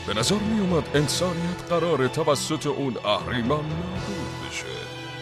به نظر می اومد انسانیت قراره توسط اون اهریمن نابود بشه،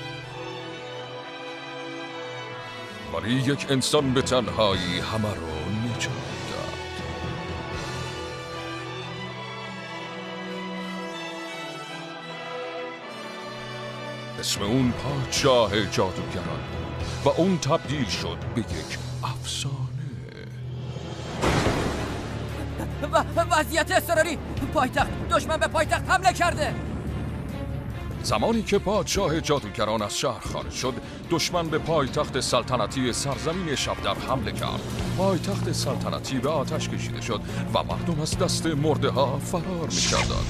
ولی یک انسان به تنهایی همه رو نجات داد. اسم اون پادشاه جادوگران بود و اون تبدیل شد به یک افسانه. وضعیت اضطراری، پایتخت، دشمن به پایتخت حمله کرده. زمانی که پادشاه جادوگران از شهر خارج شد، دشمن به پایتخت سلطنتی سرزمین شبدر حمله کرد. پایتخت سلطنتی به آتش کشیده شد و مردم از دست مرده ها فرار می‌کردند.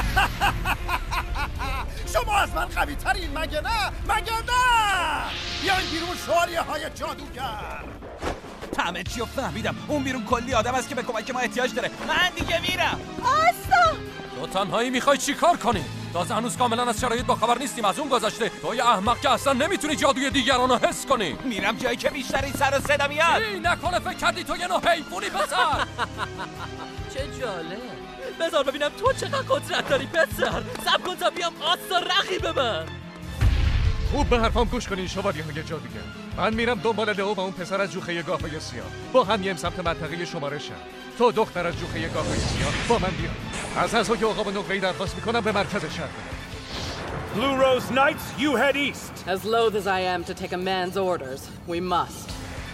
شما از من قوی ترین مگه نه؟ مگه نه؟ بیاین بیرون شوالیه های جادوگر. همه چی رو فهمیدم. اون بیرون کلی آدم است که به کمک ما احتیاج داره. من دیگه میرم. آسا تو تنهایی میخوای چی کار کنی؟ تازه هنوز کاملا از شرایط با خبر نیستیم. از اون گذشته تو یه احمق که اصلا نمیتونی جادوی دیگران رو حس کنی. میرم جایی که بیشتر این سر و صدا میاد. نکنه فکر کردی تو یه نوع حیوانی پسر. چه جالب. بذار ببینم تو چقدر قدرت داری پسر. صبر کن تا بیام آسا رقیب من. خوب به حرفام گوش کنین شوالیه‌های جادوگر. من میرم دنبال لئو و اون پسر از جوخه گاوهای سیاه. با هم میایم سمت منطقه شمارشم. تو دختر از جوخه گاوهای سیاه با من بیا. از اعضای عقاب نقره‌ای درخواست میکنم به مرکز شهر برن. Blue Rose Knights, you head east. As loath as I am to take a man's orders, we must.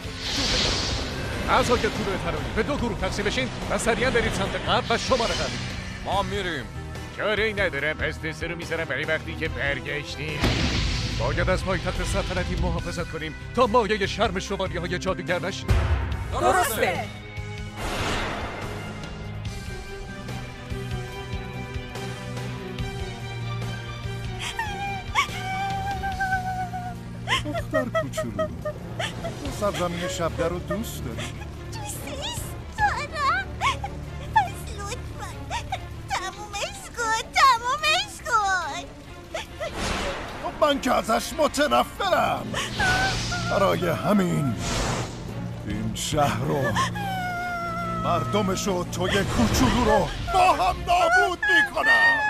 اعضای تور ترایی به دو گروه تقسیم بشین و سریعا برید سمت غرب و شماره قبلی. ما میریم. چاره‌ای ندارم، پس دسته رو میذارم برای وقتی که برگشتیم. باید از پایتخت سلطنتی محافظت کنیم تا مایه شرم شوالیه‌های جادوگر نشیم. درسته. دختر کوچولو، سرزمین شبدر رو دوست داری؟ دوستش دارم. پس لطفا تمومش کن. من که ازش متنفرم. برای همین این شهر رو، مردمش و توی کوچولو رو با هم نابود میکنم.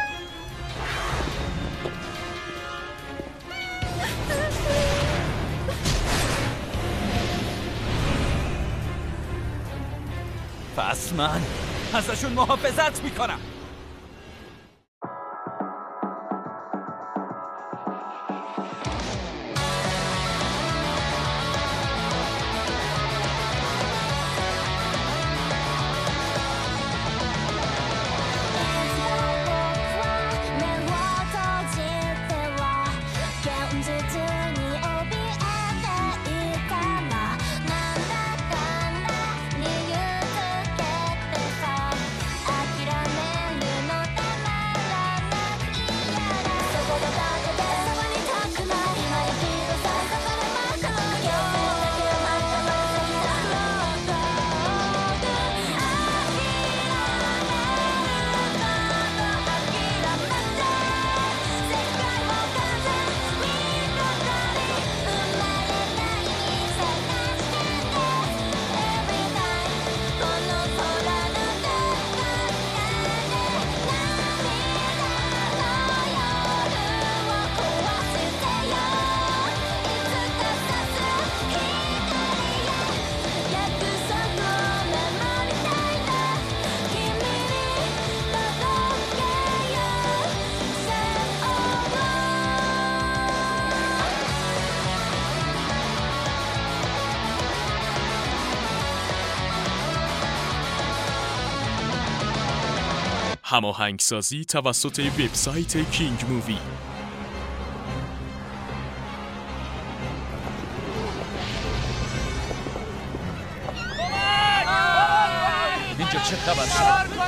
پس من ازشون محافظت میکنم. هماهنگسازی توسط وبسایت کینگ مووی. اینجا چه خبر شد؟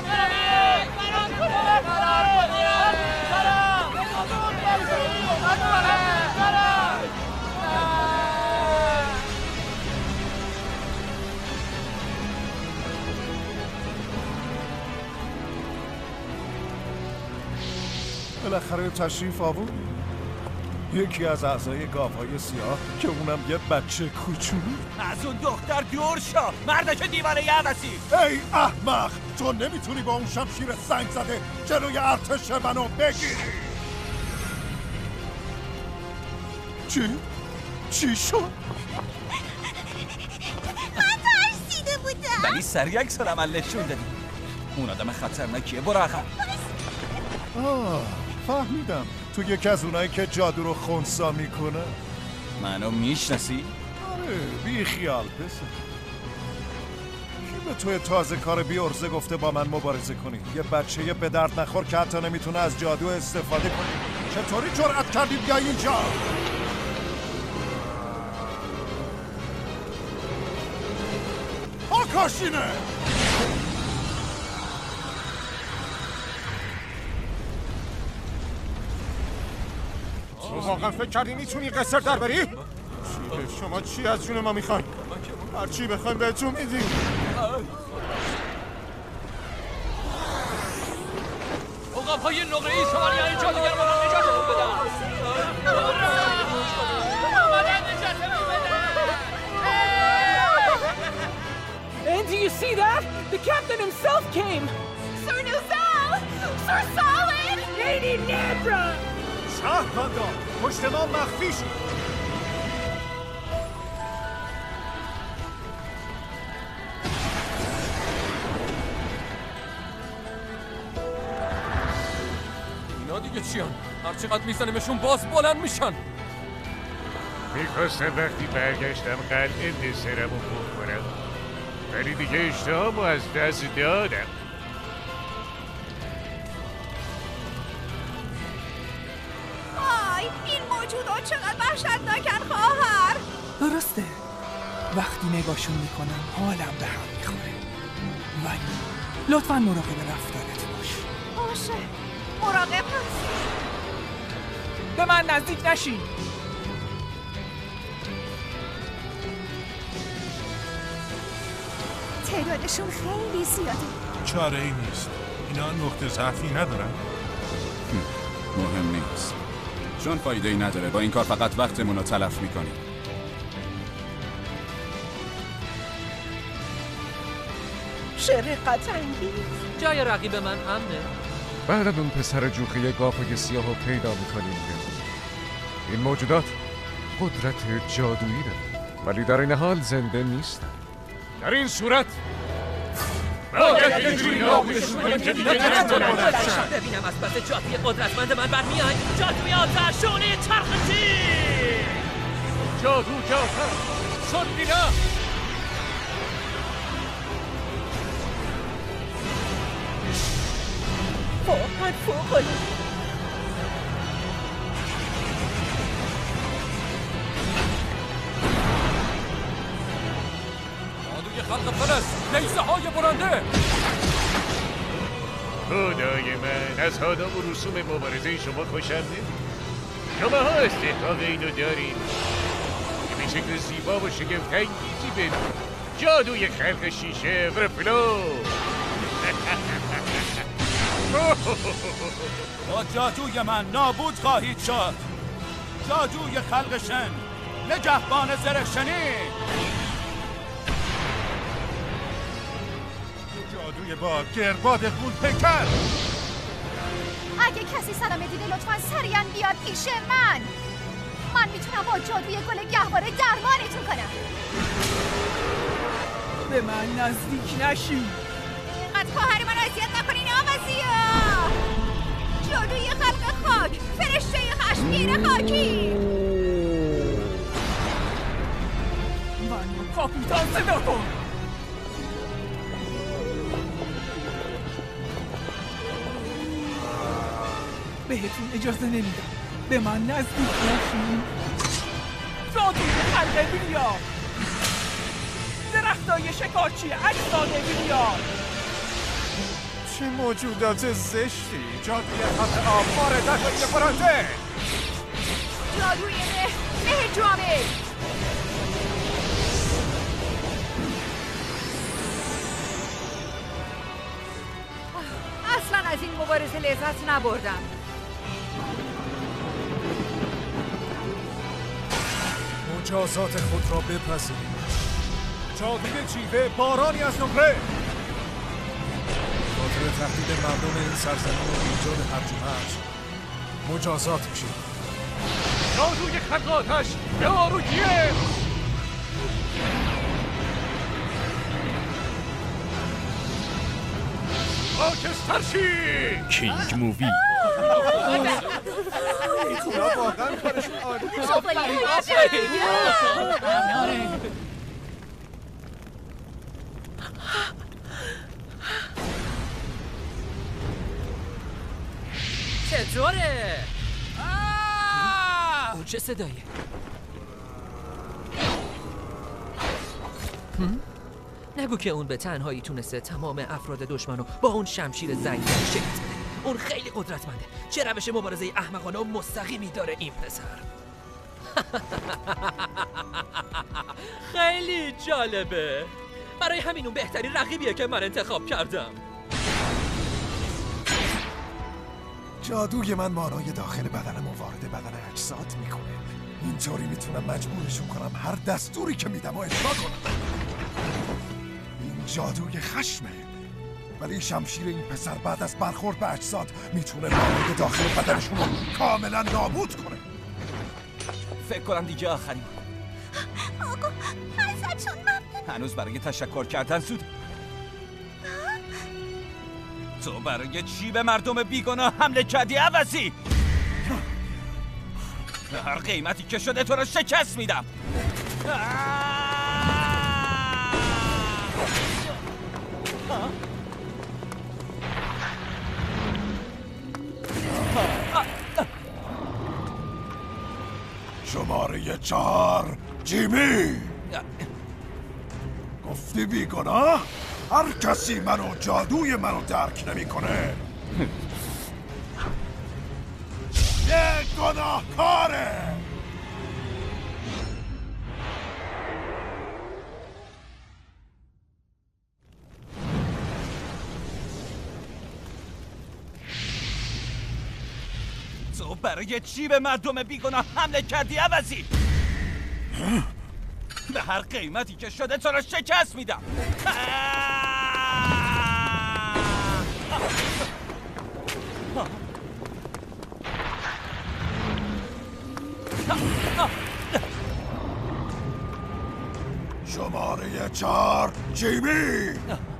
بالاخره تشریف آوردی. یکی از اعضای گاوهای سیاه که اونم یه بچه کوچولو. از اون دختر دور شو، مردک دیوانه عبسی. ای احمق، تو نمیتونی با اون شمشیر سنگ زده جلوی ارتش منو بگیری. چی شد؟ من ترسیده بودم. ولی سریع عکس العمل نشون دادی. اون آدم خطرناکیه، برو عقب. فهمیدم تو یکی از اونایی که جادو رو خونسا میکنه. منو میشناسی؟ آره بی خیال پسر. کی به توی تازه کار بی ارزه گفته با من مبارزه کنی؟ یه بچه به درد نخور که حتی نمیتونه از جادو استفاده کنی. چطوری جرأت کردی بیای اینجا؟ آکاشینه! واقعا فکر کردی میتونی قصر در بری؟ شما چی از جون ما میخواین؟ هر چی بخوایم بهتون میدیم. عقاب‌های نقره‌ای شمالیان جادوگر با من نجاتمون بدن. And do you see that? The captain himself came! Sir Nuzal! Sir Solid! Lady Nebra! شهرمندان پشت ما مخفی شد. اینا دیگه چیان؟ هر چقدر میزنیمشون باز بلند میشن. میخواستم وقتی برگشتم قلعه دسرمو بخورم، ولی دیگه اشتهامو از دست دادم. آی این موجودا چقدر وحشتناکن خواهر. درسته، وقتی نگاهشون میکنم حالم به هم میخوره، ولی لطفاً مراقب رفتارت باش. باشه مراقب هست. به من نزدیک نشین. تعدادشون خیلی زیاده. چاره ای نیست. اینا نقطه ضعفی ندارن. مهم نیست، چون فایده ای نداره. با این کار فقط وقتمون رو تلف میکنیم. شرقت انگیز. جای رقیب من امنه. بعد اون پسر جوخه گافای سیاه رو پیدا میکنیم. این موجودات قدرت جادویی دارن، ولی در این حال زنده نیستن. در این صورت باید اینجوری نابودشون کنیم که دیگه نمیتونن بلنشن. ببینم از پس جادوی قدرتمند من برمیای. جادوی آتشونه چرختی. جادو جاتا سندینا. واقعا فوق‌العاده. جادوی خلق فلس، نیزه های برنده. خدای من، از حالا و رسوم مبارزه شما خوشم نمید. شما ها استحقاق اینو دارید که به شکل زیبا و شگفت‌انگیزی ببینید. جادوی خلق شیشه ورفلو. با جادوی من نابود خواهید شد. جادوی خلق شن، نگهبان زرشنی. جادوی با گرباد غول پیکر. اگه کسی سلامه دیده لطفاً سریعاً بیاد پیش من میتونم با جادوی گل گهواره درمانتون کنم. به من نزدیک نشین. اینقدر خواهر من اذیت نکنین آوازیا. جادوی خلق خاک، فرشته خشمگین خاکی. منو کاپیتان صدا کن. بهتون اجازه نمیدم. به من نزدیک نشین. جادوی خلق بیلیار، درختای شکارچی اجساد بیلیار. چه موجودات زشتی. جادوی خط آب واردت برنده. جادوی مه جامد. اصلا از این مبارزه لذت نبردم. مجازات خود را بپذیرید. جادوی جیوه بارانی از نمره خاطر تهدید مردم این سرزمین و ایجاد هرج و مرج مجازات میشید. جادوی خلق آتش به آروگیه. خاکسترشی کینگ مووی. واقعا کارشون عالی. چطوره؟ اون چه صدایه؟ نگو که اون به تنهایی تونسته تمام افراد دشمنو با اون شمشیر ضعیف شکست بده. اون خیلی قدرتمنده. چه روش مبارزه احمقانه و مستقیمی داره این پسر. خیلی جالبه. برای همین اون بهترین رقیبیه که من انتخاب کردم. جادوی من مانای داخل بدنم و وارد بدن اجساد میکنه. اینطوری میتونم مجبورشون کنم هر دستوری که میدم و اجرا کنم. این جادوی خشمه. ولی شمشیر این پسر بعد از برخورد به اجساد میتونه مانای داخل بدنشون رو کاملا نابود کنه. فکر کنم دیگه آخرین. آقا ازتون ممنون. هنوز برای تشکر کردن زود. تو برای چی به مردم بیگناه حمله کردی عوضی؟ به هر قیمتی که شده تو رو شکست میدم. شماره 4 جیمی. گفتی بیگناه؟ هر کسی منو جادوی منو درک نمیکنه یه گناهکاره. تو برای چی به مردم بیگناه حمله کردی عوضی؟ به هر قیمتی که شده تو رو شکست میدم. شماره 4 جیمی.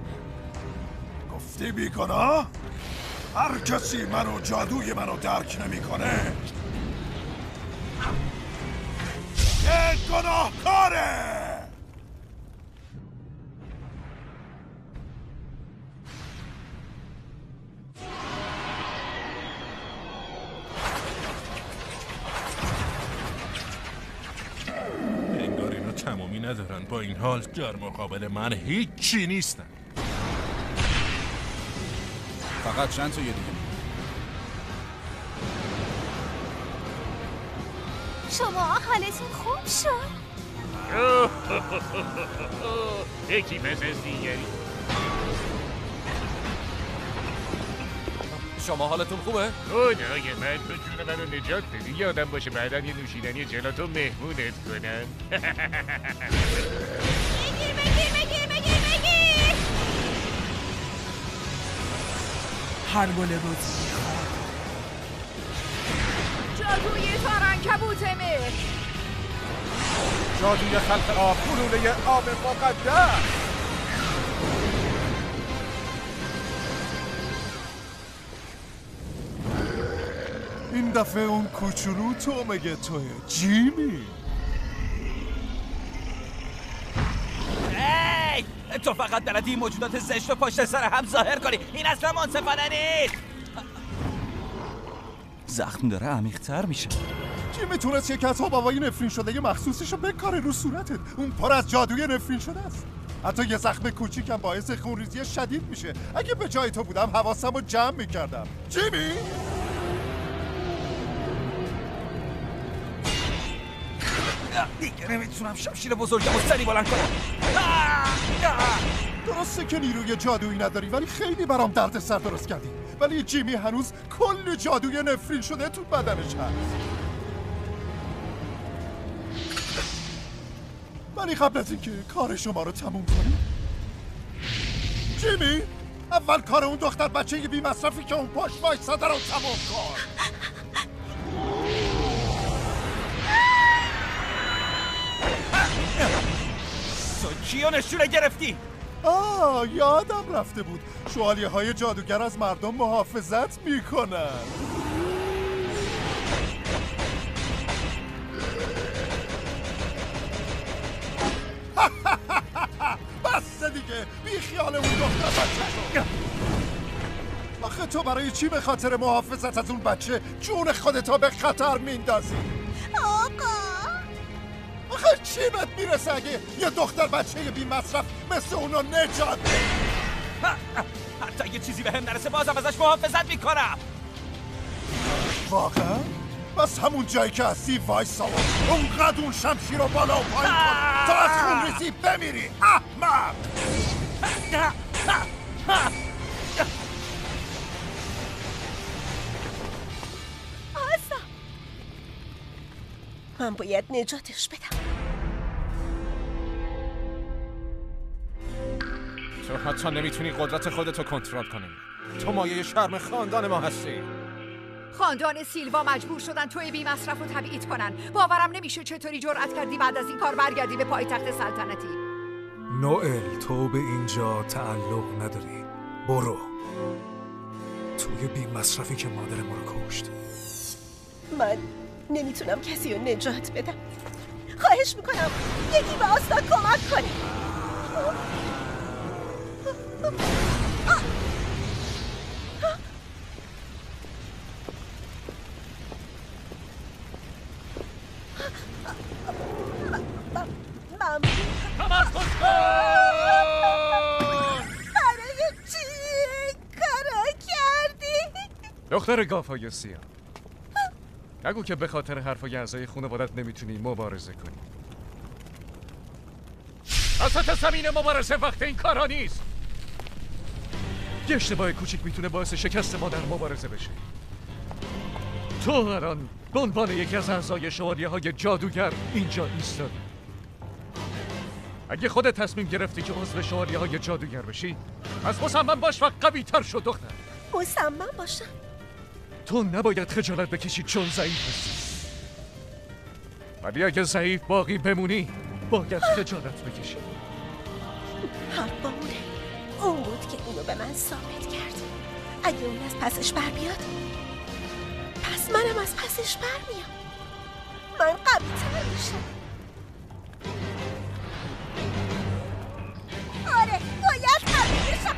گفتی بیگناه؟ هر کسی منو جادوی منو درک نمیکنه یه گناهکاره. انگار اینا تمامی ندارن. با این حال در مقابل من هیچی نیستن. فقط چند تا یه دیگه. شما حالتون خوب شد؟ یکی مثل دیگری. شما حالتون خوبه؟ خدای من تو جون منو نجات بدی. یادم باشه بعدا یه نوشیدنی جلاتو مهمونت کنم. بگیر هر گل روزی جادوی تارنکبوت مه. جادوی خلق آب. گلوله آب مقدس. این دفعه اون کوچولو تو مگه توه جیمی؟ تو فقط بلدی این موجودات زشت و پشت سر هم ظاهر کنی. این اصلا منصفانه نیست. زخم داره عمیق‌تر میشه. کی میتونست یک از حبابای نفرین شده مخصوصشو بکاره رو صورتت؟ اون پر از جادوی نفرین شده است. حتی یه زخم کوچیکم باعث خونریزی شدید میشه. اگه به جای تو بودم حواسمو جمع میکردم. جیمی؟ دیگه نمیتونم شمشیر بزرگم و سری بلند کنم. درسته که نیروی جادویی نداری ولی خیلی برام درد سر درست کردی. ولی جیمی هنوز کل جادوی نفرین شده تو بدنش هست. ولی قبل از اینکه کار شما رو تموم کنیم جیمی اول کار اون دختر بچه بی مصرفی که اون پشت وایساده رو تموم کن. تو کیو نشونه گرفتی؟ یادم رفته بود شوالیه های جادوگر از مردم محافظت میکنن. بس دیگه بی خیال اون دختر بچه شو. آخه تو برای چی به خاطر محافظت از اون بچه جون خودتا به خطر میندازی؟ آقا آخه چی بهت میرسه اگه یه دختر بچه بی مصرف مثل اونو نجات بدی؟ حتی یه چیزی به هم نرسه بازم ازش محافظت میکنم. واقعا؟ بس همون جایی که هستی وایسا اونقدر اون شمشیر رو بالا و پایین کن تا از خون ریزی بمیری احمق. آسا من باید نجاتش بدم. تو حتی نمیتونی قدرت خودتو کنترل کنی. تو مایه شرم خاندان ما هستی. خاندان سیلوا مجبور شدن توی بی مصرف رو تبعید کنن. باورم نمیشه چطوری جرأت کردی بعد از این کار برگردی به پایتخت سلطنتی. نوئل تو به اینجا تعلق نداری. برو توی بی مصرفی که مادر ما رو کشت. من نمیتونم کسی رو نجات بدم. خواهش میکنم یکی به آستا کمک کنه. تمرکز کن! برای چی کارا کردی؟ دختر گافای سیاه، نگو که به خاطر حرفای اعضای خانوادت نمیتونی مبارزه کنی. وسط زمین مبارزه وقت این کارا نیست. یه اشتباه کوچیک میتونه باعث شکست ما در مبارزه بشه. تو الان به عنوان یکی از اعضای شوالیه های جادوگر اینجا ایستادی. اگه خودت تصمیم گرفتی که عضو شوالیه های جادوگر بشی، پس مصمم باش و قوی تر شو دختر. مصمم باشم؟ تو نباید خجالت بکشی چون ضعیف هستی. ولی اگه ضعیف باقی بمونی باید خجالت بکشی. حق با اون بود که اینو به من ثابت کرد. اگه اون از پسش بر بیاد پس منم از پسش بر میام. من قوی تر میشم. آره باید قوی بشم.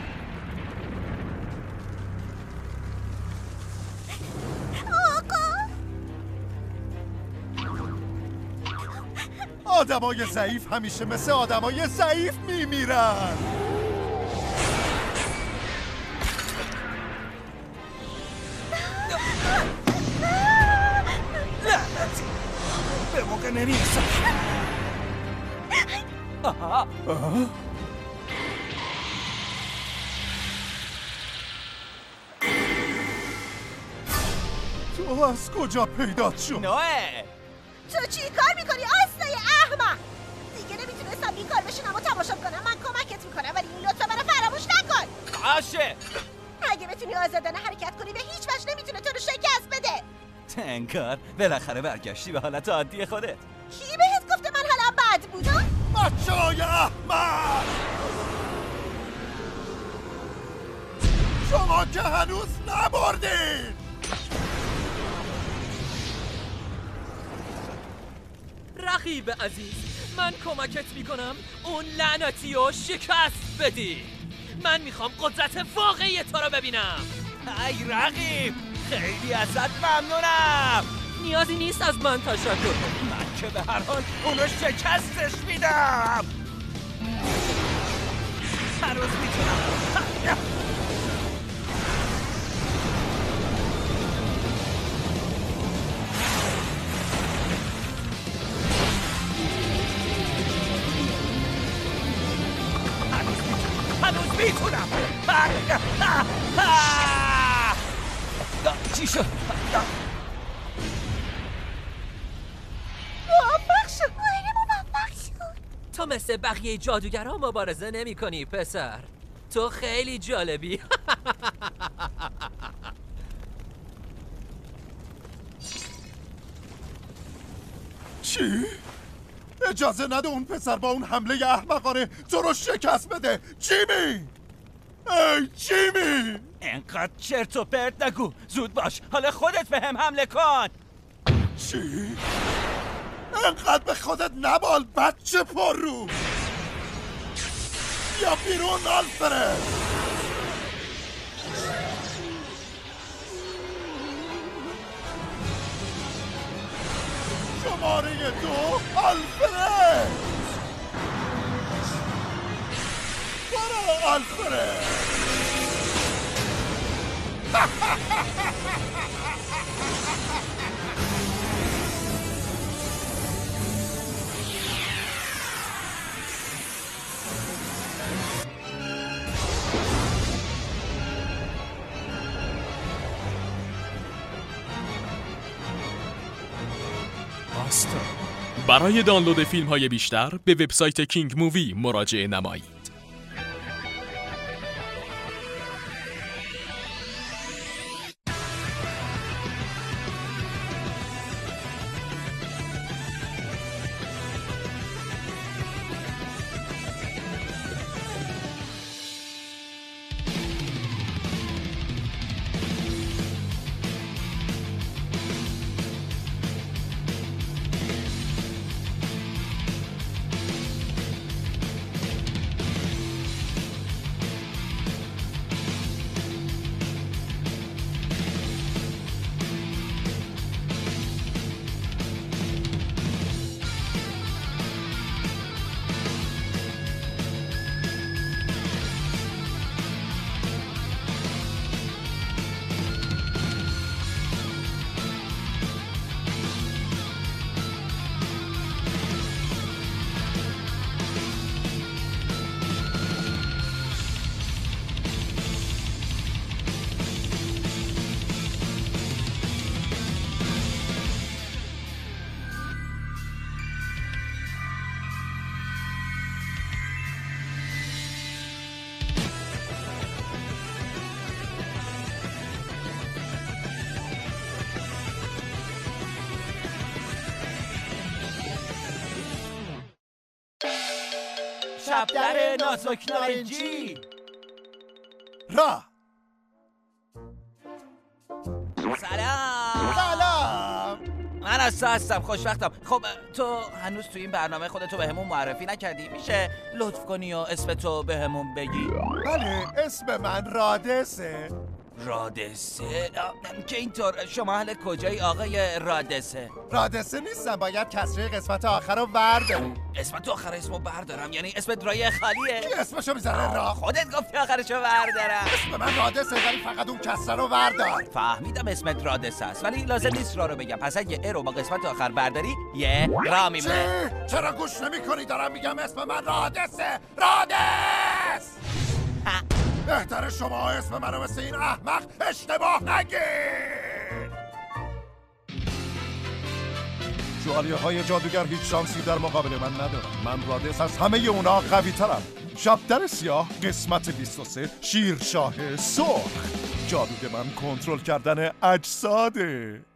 آدمای ضعیف همیشه مثل آدمای ضعیف میمیرن. لعنتی به موقع نمیرسم. تو از کجا پیدات شد؟ نوئل تو چی کار میکنی آستای احمق؟ دیگه نمیتونستم این کار بشینم و تماشا کنم. من کمکت میکنم ولی این لطفا منو فراموش نکن. باشه. اگه بتونی آزادانه حرکت کنی به هیچ وجه نمیتونه تو رو شکست بده. تنکار بالاخره برگشتی به حالت عادی خودت. کی بهت گفته من حالم بد بودم؟ بچه‌های احمق! شما که هنوز نبردین! رقیب عزیز، من کمکت میکنم اون لعنتی رو شکست بدی. من میخوام قدرت واقعی تو رو ببینم. ای رقیب، خیلی ازت ممنونم. نیازی نیست از من تشکر کنی. من که به هر حال اونو شکستش میدم. هنوز میتونم. هنوز میتونم. چی شد؟ موفق شد. موفق شد. تا تو مثل بقیه جادوگرها مبارزه نمی کنی پسر. تو خیلی جالبی. چی؟ اجازه نده اون پسر با اون حمله احمقانه تو رو شکست بده. جیمی! ای جیمی! انقدر چرت و پرت نگو. زود باش، حالا خودت به هم حمله کن. چی؟ انقدر به خودت نبال بچه پررو. بیا بیرون آلفرد. شماره 2 آلفرد. برو آلفرد. برای دانلود فیلم های بیشتر به وبسایت کینگ مووی مراجعه نمایید. شبدر نازک نارنجی. را سلام. من استا هستم، خوشوقتم. خب تو هنوز تو این برنامه خودتو به همون معرفی نکردی؟ میشه لطف کنی و اسمتو به همون بگی؟ بله، اسم من رادسه. رادسه؟ که اینطور شما اهل کجایی آقای رادسه؟ رادسه نیستم، باید کسره قسمت آخر رو برداری. قسمت آخر اسمو بردارم؟ یعنی اسمت رای خالیه؟ کی اسمشو میذاره را؟ خودت گفتی آخرشو بردارم. اسم من رادسه ولی فقط اون کسره رو بردار. فهمیدم اسمت رادسه است ولی لازم نیست را رو بگم. پس اگه ا رو با قسمت آخر برداری یه را میمونه. چرا گوش نمی‌کنی؟ دارم میگم اسم من رادسه. رادس! بهتره شما اسم منو مثل این احمق اشتباه نگید. جوالیه های جادوگر هیچ شانسی در مقابل من ندارم. من رادس از همه اونا قوی ترم. شبدر سیاه قسمت 23 شیرشاه سرخ. جادوی من کنترل کردن اجساده.